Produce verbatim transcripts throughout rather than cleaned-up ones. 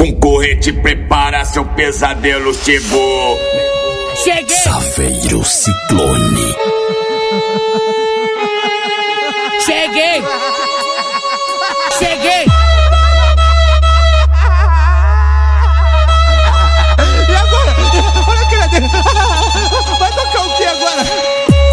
Concorrente, prepara, seu pesadelo chegou. Cheguei! Saveiro Ciclone. Cheguei! Cheguei! E agora? Olha a cara dele! Vai tocar o que agora?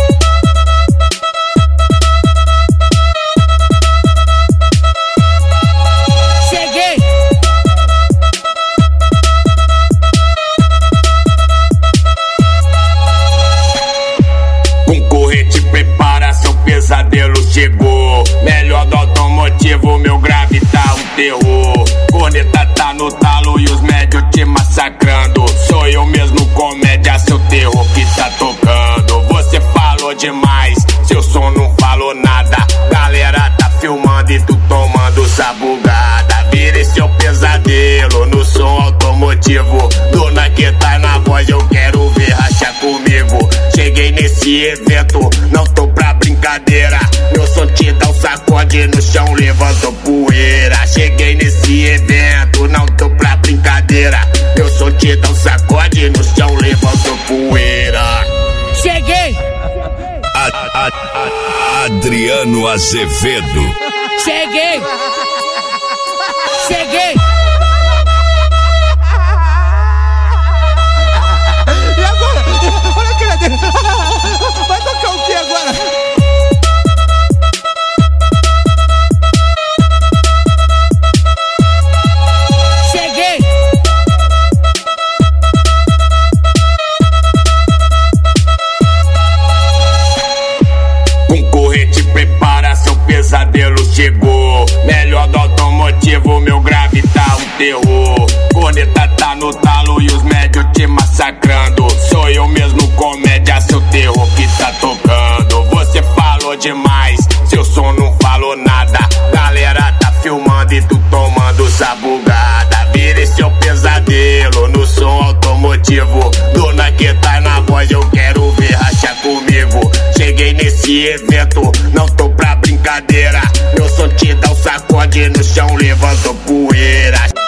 Concorrente, prepara, seu pesadelo chegou. Melhor do automotivo, meu grave tá um terror. Corneta tá no talo e os médios te massacrando. Sou eu mesmo, comédia, seu terror que tá tocando. Você falou demais, seu som não falou nada. Galera tá filmando e tu tomando sabugada. Vire seu pesadelo no som automotivo. Dona que tá na voz, eu quero ver racha comigo. Cheguei nesse evento, não tô pra brincadeira. Meu som te dá um sacode no chão, levantou poeira. Cheguei nesse evento, não tô pra brincadeira. Meu som te dá um sacode no chão, levantou poeira. Cheguei! A, a, a, Adriano Azevedo. Cheguei! Cheguei! E agora? Olha a cara dele! Vai tocar o que agora? Cheguei! Concorrente, prepara, seu pesadelo chegou. Melhor do automotivo, meu grave tá um terror. Corneta tá no talo e os médios te massacrando. Sou eu mesmo, comédia, seu terror que tá tocando. Você falou demais, seu som não falou nada. Galera tá filmando e tu tomando sabugada. Vire seu pesadelo no som automotivo. Dona que tá na voz, eu quero ver racha comigo. Cheguei nesse evento, não tô pra brincadeira. Meu som te dá um sacode no chão, levantou poeira.